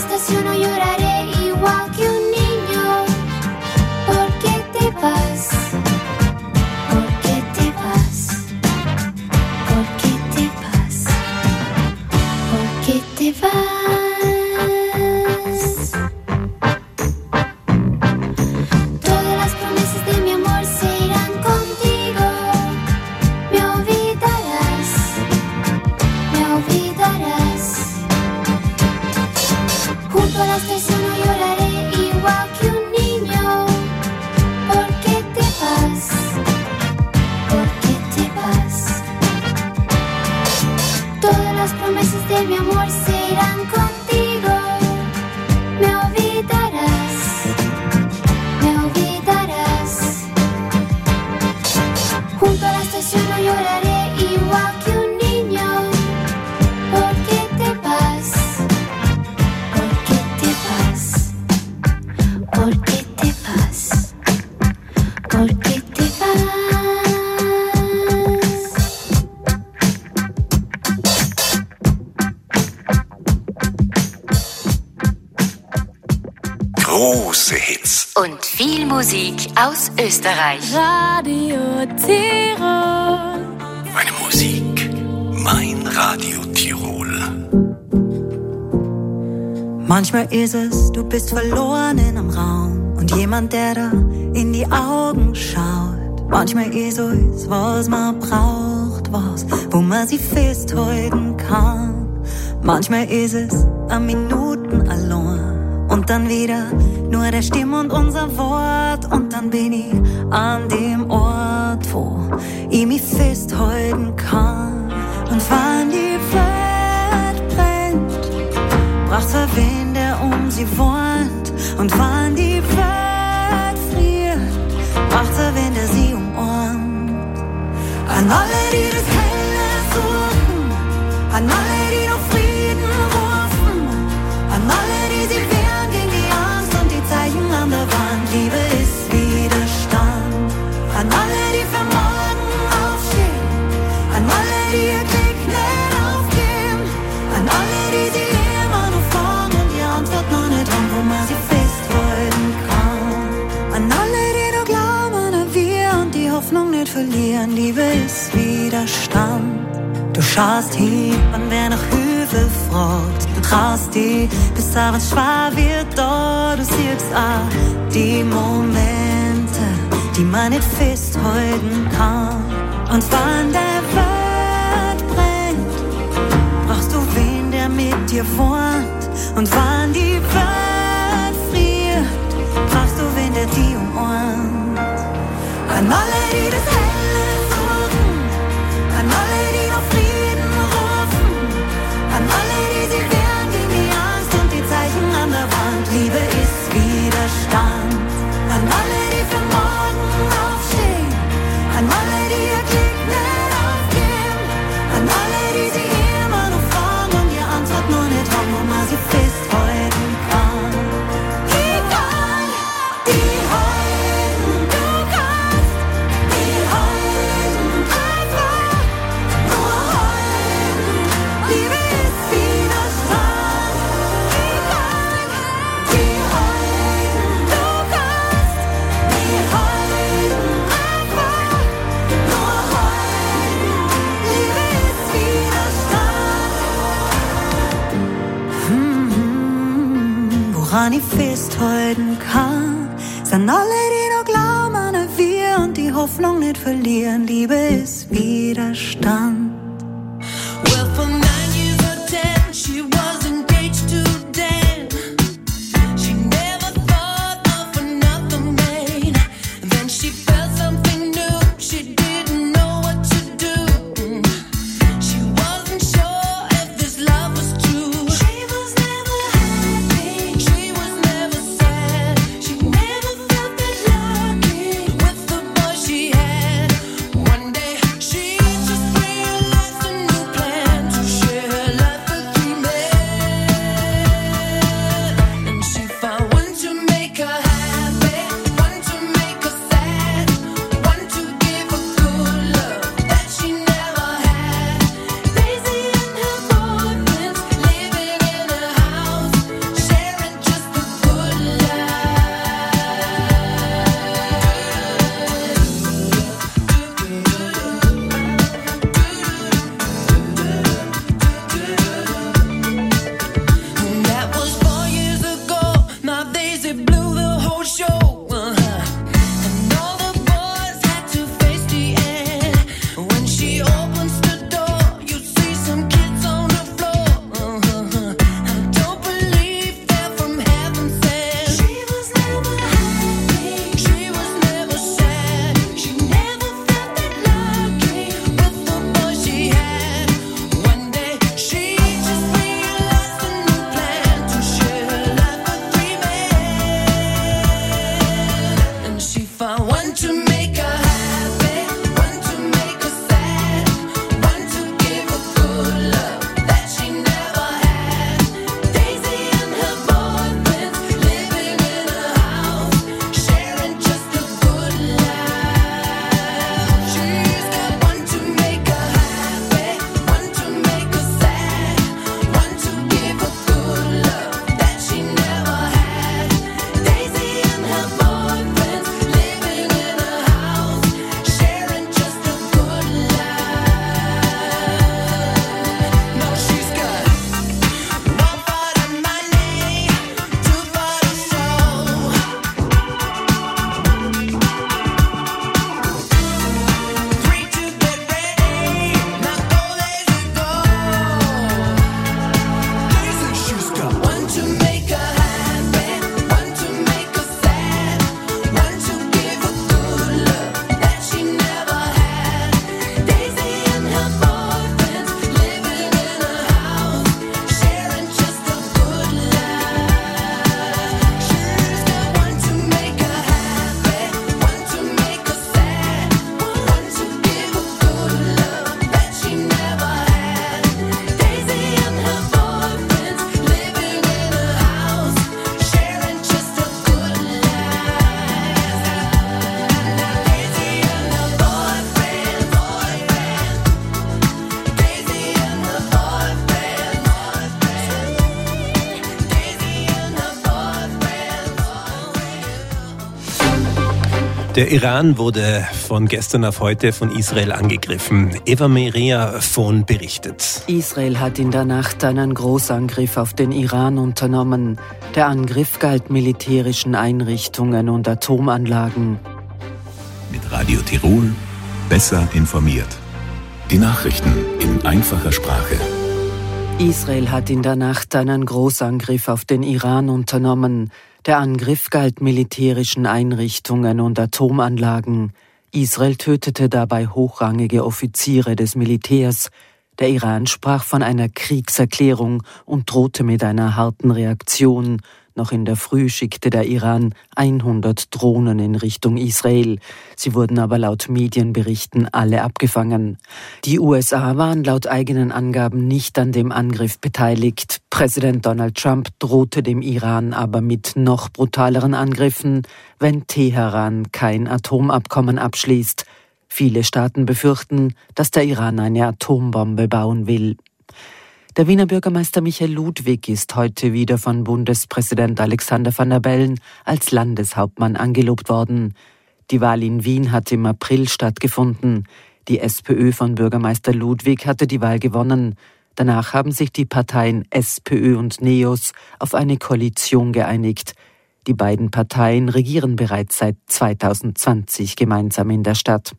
estación no lloraré igual que un niño. ¿Por qué te vas? ¿Por qué te vas? ¿Por qué te vas? ¿Por qué te vas? Todas las promesas de mi amor se irán contigo. Me olvidarás, me olvidarás. Junto a la estación no lloraré igual que un niño. ¿Por qué te vas? ¿Por qué te vas? Todas las promesas de mi amor se irán contigo. Me olvidarás, me olvidarás. Junto a la estación no lloraré igual que un niño. ¿Por qué te vas? ¿Por qué te vas? ¿Por qué te vas? ¿Por qué te vas? Große Hits. Und viel Musik aus Österreich. Radio Tirol. Meine Musik, mein Radio Tirol. Manchmal ist es, du bist verloren in einem Raum und jemand, der da in die Augen schaut. Manchmal ist es, was man braucht, was, wo man sich festhalten kann. Manchmal ist es eine Minuten allein und dann wieder nur der Stimme und unser Wort und dann bin ich an dem Ort, wo ich mich festhalten kann. Und wann die Welt brennt, braucht's ein Wind, der um sie wohnt. Und wann die Welt friert, braucht's ein Wind, der sie umarmt. An alle, die das Helle suchen, an alle, die noch Frieden rufen, an alle, die sich wehren gegen die Angst und die Zeichen an der Wand. Liebe ist Widerstand. An alle, die für morgen aufstehen, an alle, die ihr Glück nicht aufgeben, an alle, die sie immer noch fragen und die Antwort noch nicht haben, wo man sie festhalten kann. An alle, die noch glauben an wir und die Hoffnung nicht verlieren. Liebe ist Widerstand. Du schaust hin, wann wer nach Hilfe fragt. Du traust dich, bis abends schwer wird da. Du siehst auch die Momente, die man nicht festhalten kann. Und wann der Welt brennt, brauchst du wen, der mit dir wohnt. Und wann die Welt friert, brauchst du wen, der die umarmt. An alle, die das Helle suchen, an alle, die noch Frieden rufen, an alle, die sich wehren gegen die Angst und die Zeichen an der Wand. Liebe ist Widerstand. An alle, die für morgen aufstehen, an alle, die ihr Glück nicht aufgeben, an alle, die sie immer noch fragen und ihr Antwort nur nicht haben, wo man sie festhalten kann. Egal, die Helden, du kannst die Helden einfach nur heulen. Liebe ist Widerstand. Egal, die Helden, du kannst die Helden einfach nur heulen. Liebe ist Widerstand. Woran ich festhalten kann, sind alle, die noch glauben an wir und die Hoffnung nicht verlieren. Liebe ist Widerstand. Well, for 9 years or 10, she was engaged to Dan. She never thought of another man. Then she felt something new. She didn't know what to do. She wasn't sure if this love was true. She was never happy. She was never sad. She never felt that lucky with the boy she had. One day she just realized. Der Iran wurde von gestern auf heute von Israel angegriffen. Eva Maria von berichtet. Israel hat in der Nacht einen Großangriff auf den Iran unternommen. Der Angriff galt militärischen Einrichtungen und Atomanlagen. Mit Radio Tirol besser informiert. Die Nachrichten in einfacher Sprache. Israel hat in der Nacht einen Großangriff auf den Iran unternommen. Der Angriff galt militärischen Einrichtungen und Atomanlagen. Israel tötete dabei hochrangige Offiziere des Militärs. Der Iran sprach von einer Kriegserklärung und drohte mit einer harten Reaktion. Noch in der Früh schickte der Iran 100 Drohnen in Richtung Israel. Sie wurden aber laut Medienberichten alle abgefangen. Die USA waren laut eigenen Angaben nicht an dem Angriff beteiligt. Präsident Donald Trump drohte dem Iran aber mit noch brutaleren Angriffen, wenn Teheran kein Atomabkommen abschließt. Viele Staaten befürchten, dass der Iran eine Atombombe bauen will. Der Wiener Bürgermeister Michael Ludwig ist heute wieder von Bundespräsident Alexander Van der Bellen als Landeshauptmann angelobt worden. Die Wahl in Wien hat im April stattgefunden. Die SPÖ von Bürgermeister Ludwig hatte die Wahl gewonnen. Danach haben sich die Parteien SPÖ und NEOS auf eine Koalition geeinigt. Die beiden Parteien regieren bereits seit 2020 gemeinsam in der Stadt.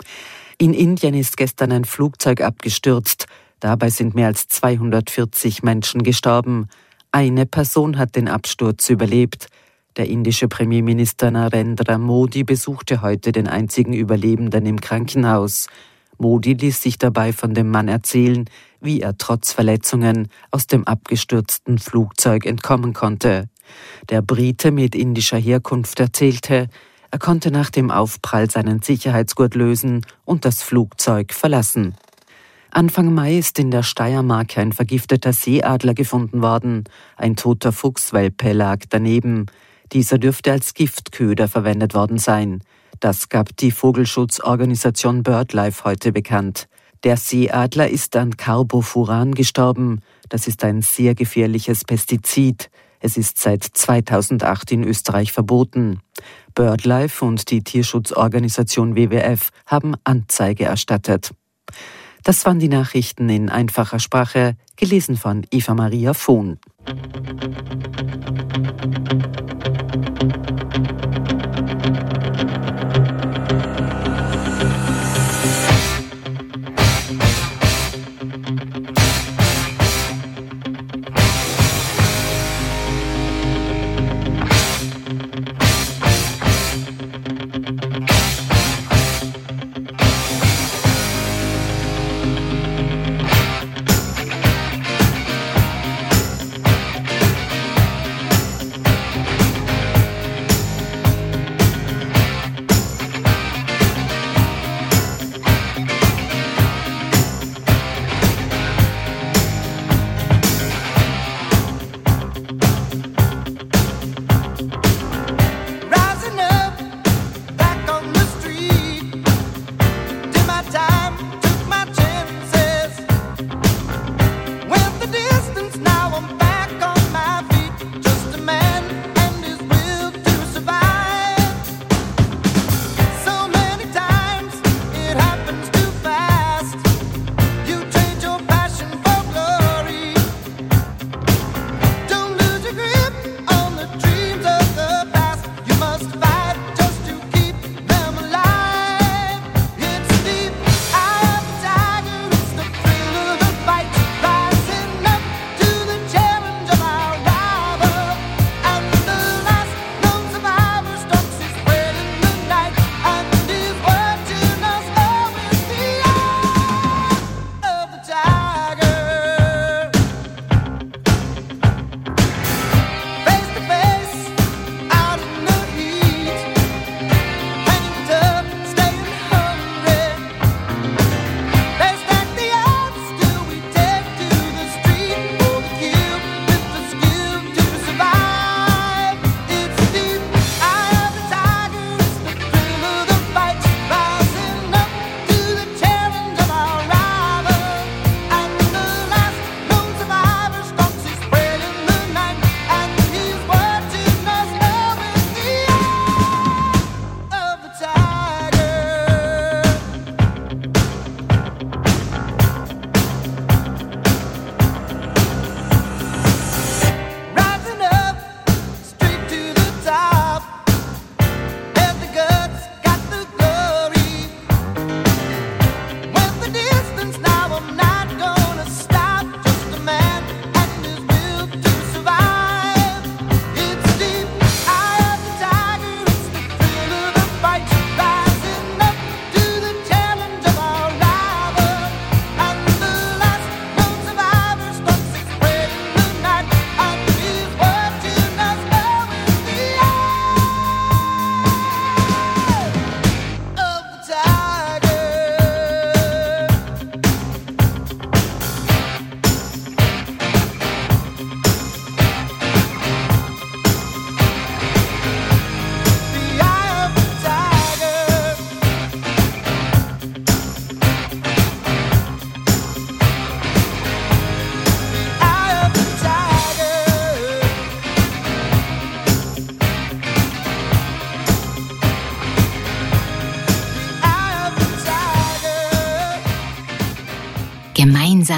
In Indien ist gestern ein Flugzeug abgestürzt. Dabei sind mehr als 240 Menschen gestorben. Eine Person hat den Absturz überlebt. Der indische Premierminister Narendra Modi besuchte heute den einzigen Überlebenden im Krankenhaus. Modi ließ sich dabei von dem Mann erzählen, wie er trotz Verletzungen aus dem abgestürzten Flugzeug entkommen konnte. Der Brite mit indischer Herkunft erzählte, er konnte nach dem Aufprall seinen Sicherheitsgurt lösen und das Flugzeug verlassen. Anfang Mai ist in der Steiermark ein vergifteter Seeadler gefunden worden. Ein toter Fuchswelpe lag daneben. Dieser dürfte als Giftköder verwendet worden sein. Das gab die Vogelschutzorganisation BirdLife heute bekannt. Der Seeadler ist an Carbofuran gestorben. Das ist ein sehr gefährliches Pestizid. Es ist seit 2008 in Österreich verboten. BirdLife und die Tierschutzorganisation WWF haben Anzeige erstattet. Das waren die Nachrichten in einfacher Sprache, gelesen von Eva Maria Vohn.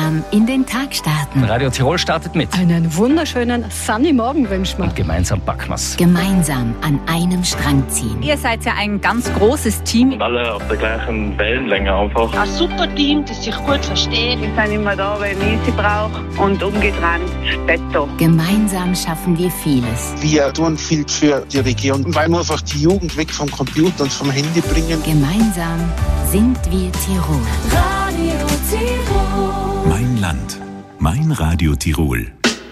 Gemeinsam in den Tag starten. Radio Tirol startet mit. Einen wunderschönen sunny Morgen wünschen wir. Und gemeinsam packen wir's. Gemeinsam an einem Strang ziehen. Ihr seid ja ein ganz großes Team. Und alle auf der gleichen Wellenlänge einfach. Ein super Team, das sich gut versteht. Wir sind immer da, wenn ich sie brauche. Und umgedreht Betto. Gemeinsam schaffen wir vieles. Wir tun viel für die Region, weil wir einfach die Jugend weg vom Computer und vom Handy bringen. Gemeinsam sind wir Tirol. Radio Tirol. Mein Land. Mein Radio Tirol.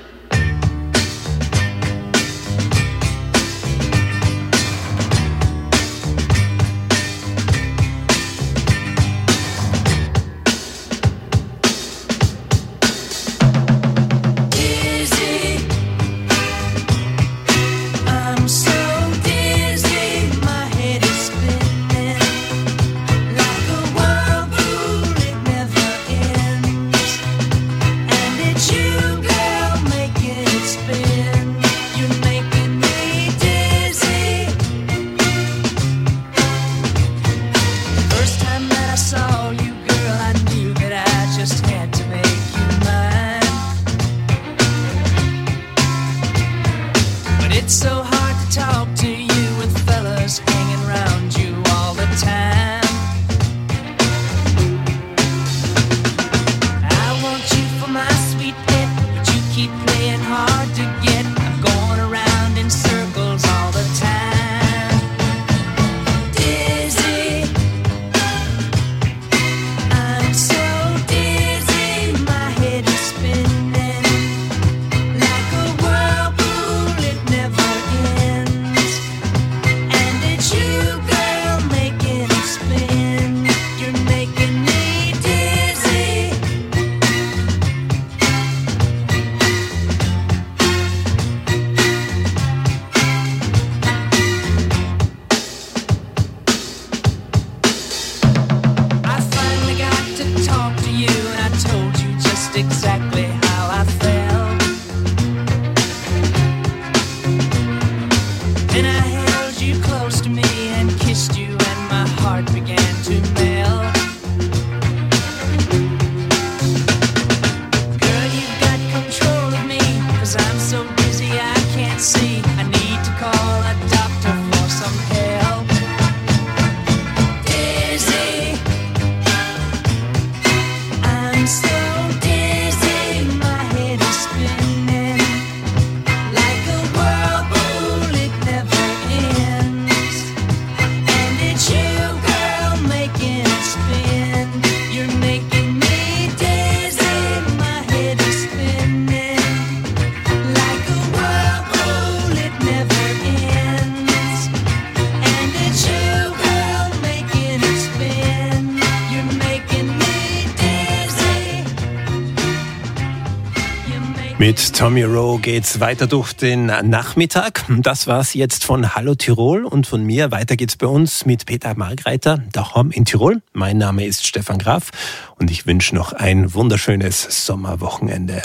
Mit Tommy Rowe geht's weiter durch den Nachmittag. Das war's jetzt von Hallo Tirol und von mir. Weiter geht's bei uns mit Peter Margreiter, daheim in Tirol. Mein Name ist Stefan Graf und ich wünsche noch ein wunderschönes Sommerwochenende.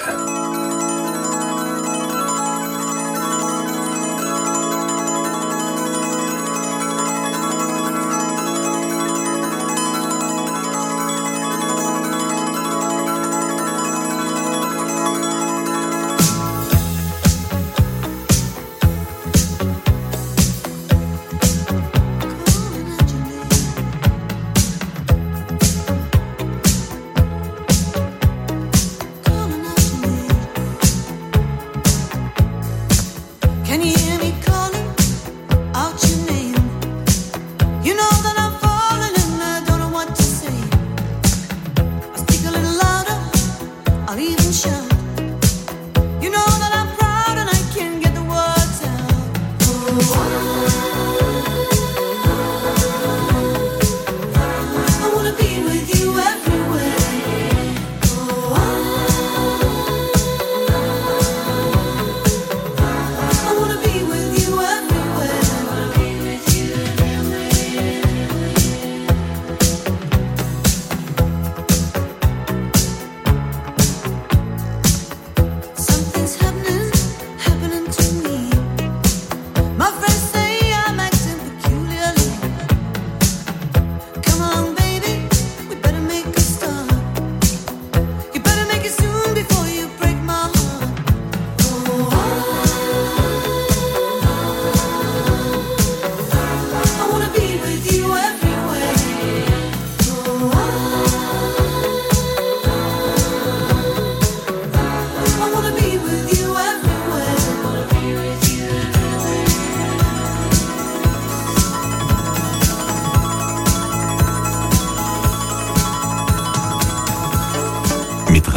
Something's happening to me. My friends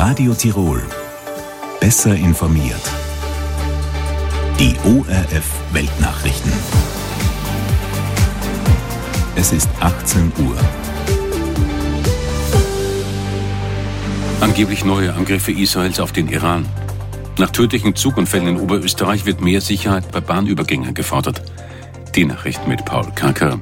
Radio Tirol. Besser informiert. Die ORF Weltnachrichten. Es ist 18 Uhr. Angeblich neue Angriffe Israels auf den Iran. Nach tödlichen Zugunfällen in Oberösterreich wird mehr Sicherheit bei Bahnübergängen gefordert. Die Nachrichten mit Paul Kacker.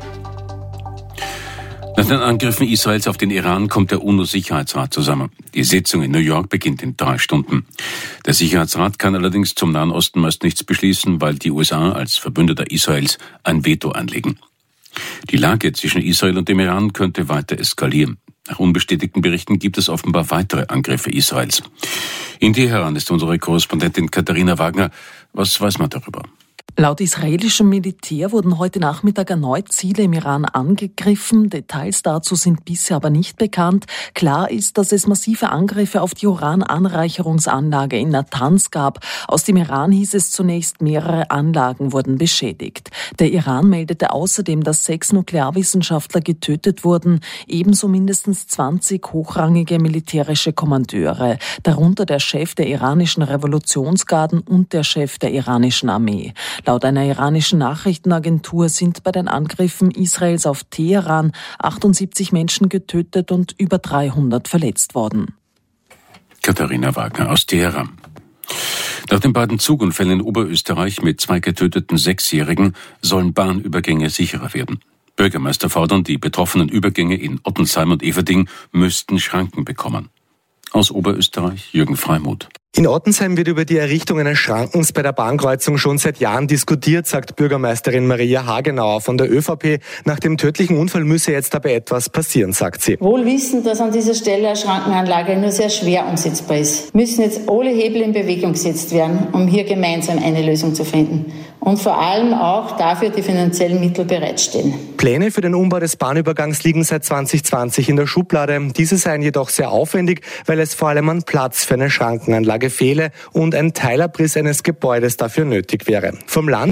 Nach den Angriffen Israels auf den Iran kommt der UNO-Sicherheitsrat zusammen. Die Sitzung in New York beginnt in 3 Stunden. Der Sicherheitsrat kann allerdings zum Nahen Osten meist nichts beschließen, weil die USA als Verbündeter Israels ein Veto anlegen. Die Lage zwischen Israel und dem Iran könnte weiter eskalieren. Nach unbestätigten Berichten gibt es offenbar weitere Angriffe Israels. In Teheran ist unsere Korrespondentin Katharina Wagner. Was weiß man darüber? Laut israelischem Militär wurden heute Nachmittag erneut Ziele im Iran angegriffen. Details dazu sind bisher aber nicht bekannt. Klar ist, dass es massive Angriffe auf die Urananreicherungsanlage in Natanz gab. Aus dem Iran hieß es zunächst, mehrere Anlagen wurden beschädigt. Der Iran meldete außerdem, dass 6 Nuklearwissenschaftler getötet wurden, ebenso mindestens 20 hochrangige militärische Kommandeure, darunter der Chef der iranischen Revolutionsgarden und der Chef der iranischen Armee. Laut einer iranischen Nachrichtenagentur sind bei den Angriffen Israels auf Teheran 78 Menschen getötet und über 300 verletzt worden. Katharina Wagner aus Teheran. Nach den beiden Zugunfällen in Oberösterreich mit 2 getöteten 6-Jährigen sollen Bahnübergänge sicherer werden. Bürgermeister fordern, die betroffenen Übergänge in Ottensheim und Everding müssten Schranken bekommen. Aus Oberösterreich Jürgen Freimuth. In Ottensheim wird über die Errichtung eines Schrankens bei der Bahnkreuzung schon seit Jahren diskutiert, sagt Bürgermeisterin Maria Hagenauer von der ÖVP. Nach dem tödlichen Unfall müsse jetzt aber etwas passieren, sagt sie. Wohl wissend, dass an dieser Stelle eine Schrankenanlage nur sehr schwer umsetzbar ist, müssen jetzt alle Hebel in Bewegung gesetzt werden, um hier gemeinsam eine Lösung zu finden. Und vor allem auch dafür die finanziellen Mittel bereitstehen. Pläne für den Umbau des Bahnübergangs liegen seit 2020 in der Schublade. Diese seien jedoch sehr aufwendig, weil es vor allem an Platz für eine Schrankenanlage fehle und ein Teilabriss eines Gebäudes dafür nötig wäre. Vom Land